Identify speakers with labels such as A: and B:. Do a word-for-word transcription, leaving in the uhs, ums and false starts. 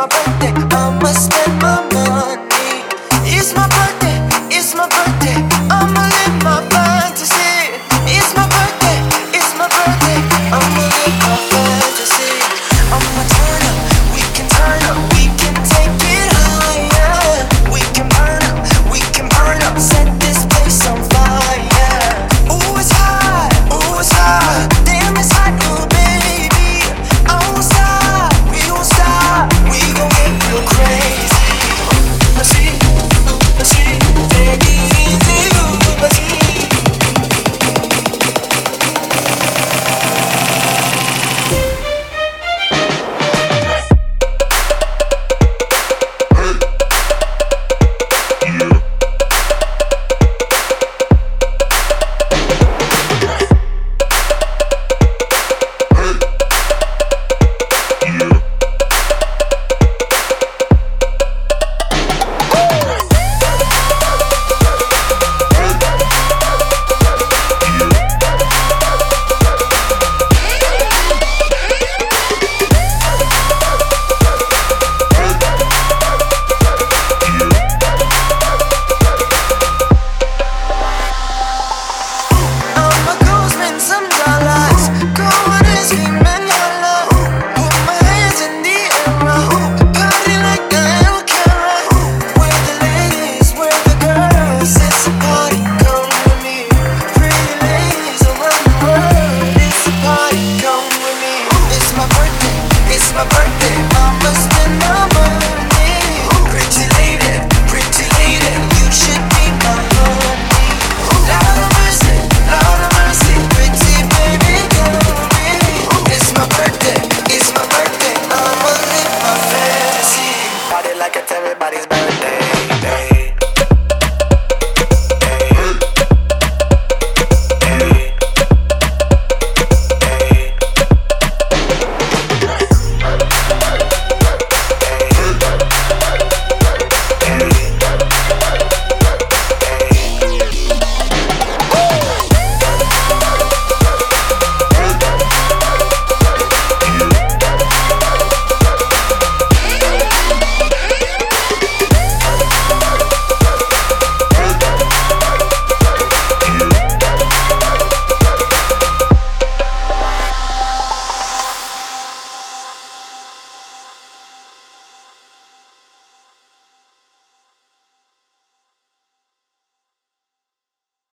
A: my birthday, I'ma spend my money. It's my birthday, it's my birthday, I'ma live my fantasy. It's my birthday, it's my birthday, I'ma live my fantasy. I'ma turn up, we can turn up, we can take it higher. We can burn up, we can burn up, set this place on fire. Ooh, it's hot, ooh, it's hot, damn, it's hot, ooh, baby. I won't stop, we won't stop, we gon' get real crazy. Let's see, let's see, take it easy, let's see. Everybody's